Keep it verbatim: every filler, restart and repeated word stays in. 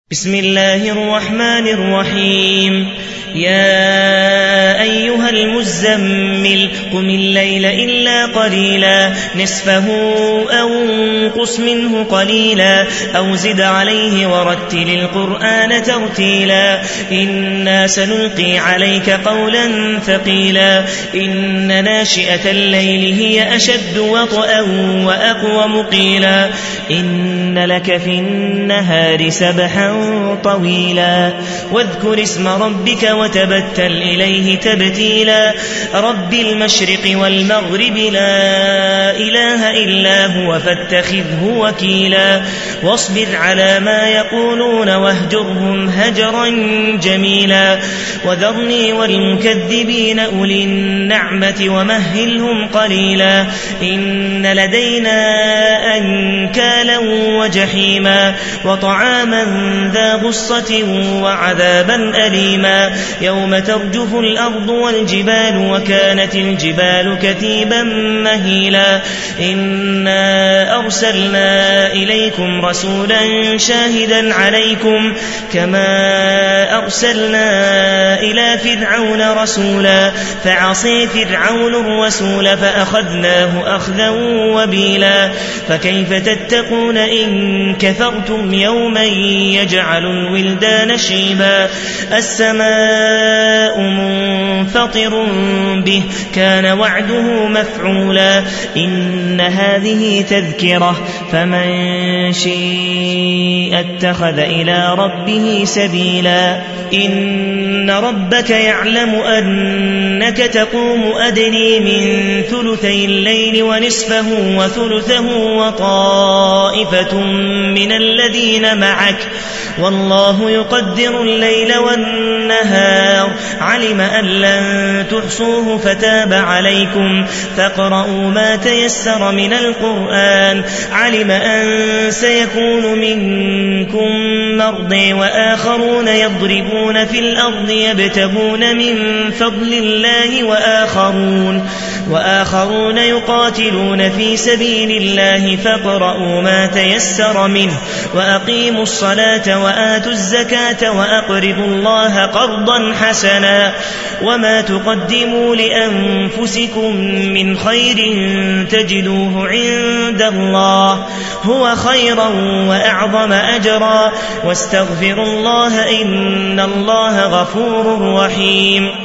بسم الله الرحمن الرحيم يا أيها المزمل قم الليل إلا قليلا نصفه أو انقص منه قليلا أو زد عليه ورتل القرآن ترتيلا إنا سنلقي عليك قولا ثقيلا إن ناشئة الليل هي أشد وطئا وأقوم قيلا إن لك في النهار سبحا طويلا واذكر اسم ربك وتبتل إليه تبتيلا رب المشرق والمغرب لا إله إلا هو فاتخذه وكيلا واصبر على ما يقولون واهجرهم هجرا جميلا وذرني والمكذبين أولي النعمة ومهلهم قليلا إن لدينا أنكالا وجحيما وطعاما ذا غصة وعذابا أليما يوم ترجف الأرض والجبال وكانت الجبال كثيبا مهيلا إنا أرسلنا إليكم رسولا شاهدا عليكم كما أرسلنا إلى فرعون رسولا فعصي فرعون الرسول فأخذناه أخذا وبيلا فكيف تتقون إن كفرتم يوما يجعل الولدان شيبا السماء منفطر به كان وعده مفعولا إن هذه تذكرة فمن شاء اتخذ إلى ربه سبيلا إن ربك يعلم أنك تقوم أدني من ثلثي الليل ونصفه وثلثه وطائفة من الذين معك والله يقدر الليل والنهار علم أن لن تحصوه فتاب عليكم فاقرؤوا ما تيسر من القرآن علم أن سيكون منكم مرضى وآخرون يضربون في الأرض يبتغون من فضل الله وآخرون, وآخرون يقاتلون في سبيل الله فاقرؤوا ما تيسر منه وأقيموا الصلاة وآتوا الزكاة وأقرضوا الله قرضا حسنا وما تقدموا لأنفسكم من خير تجدوه عند الله هو خيرا وأعظم أجرا واستغفروا الله إن الله غفور رحيم